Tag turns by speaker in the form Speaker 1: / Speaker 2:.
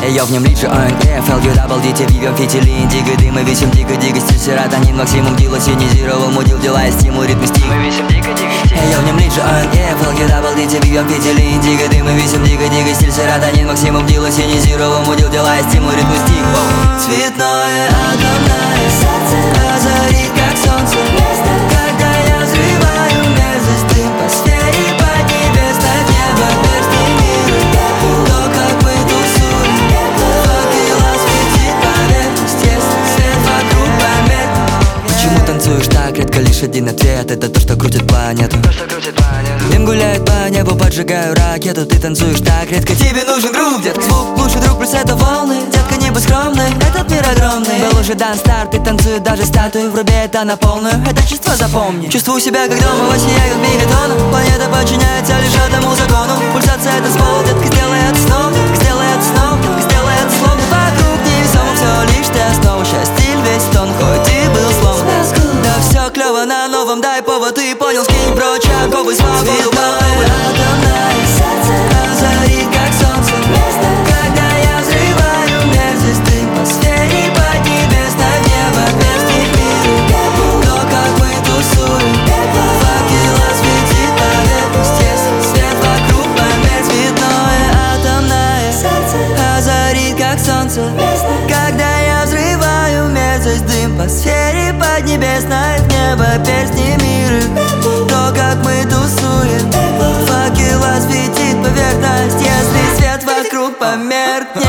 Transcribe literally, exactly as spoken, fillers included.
Speaker 1: Ее в нем лидер о эн эф, эл ю дабл ди ти, вивем фитили, индиго, дыма, весим дико, диго, стиль, серотонин, максимум, дила, синизировал, мудил, дела, стимул, ритм, стиль. Мы весим дико, диго, стиль. Ее в нем лидер о эн эф, эл ю дабл ди ти, вивем фитили, индиго, дыма, весим дико, диго, стиль, серотонин, максимум, дила, синизировал, мудил, дела, стимул, ритм, стиль. Цветное атомное сердце озарит, как солнце, когда я взрываю мерзость, дым по сфере поднебесной, в небо перстни мира. То, как мы тусуем, факела светит поверхность, если свет вокруг померк. Почему танцуешь так редко? Лишь один ответ — это то, что крутит планету. Дым гуляет по небу, поджигаю ракету. Ты танцуешь так редко, тебе нужен друг, детка. Звук лучший друг, плюс это волны. Детка, не будь скромной, этот мир огромный. Был уже дан старт, ты танцует даже статую. Вруби это на полную, это чувство запомни. Чувствую себя как дома, во сне я как мегатона. Планета подчиняется лишь одному закону. Пульсация — это ствол, детка, сделай это снова. Сделай это снова, сделай это словно. Вокруг невесомо, все лишь ты основа. Счастье весь тон, хоть и был сломан. Да все клево на новом, дай повод, ты понял, скинь прочь оковы, свободу. Цветное атомное сердце озарит, как солнце, когда я взрываю мерзость, дым по сфере поднебесной, в небо перстни мира. То, как мы тусуем, факела светит поверхность, если свет вокруг померк. Цветное атомное сердце озарит, как солнце, когда я взрываю мерзость, дым по сфере поднебесной, в небо перстни мира. То, как мы тусуем, факела светит поверхность, если свет вокруг померк.